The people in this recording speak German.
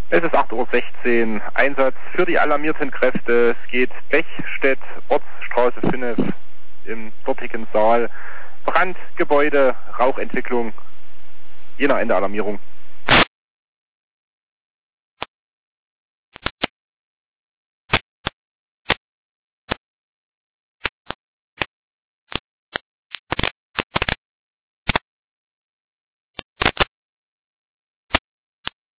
Es ist 8:16 Uhr, Einsatz für die alarmierten Kräfte. Es geht Bechstedt, Ortsstraße 5 im dortigen Saal. Brand, Gebäude, Rauchentwicklung. Je nach Ende Alarmierung.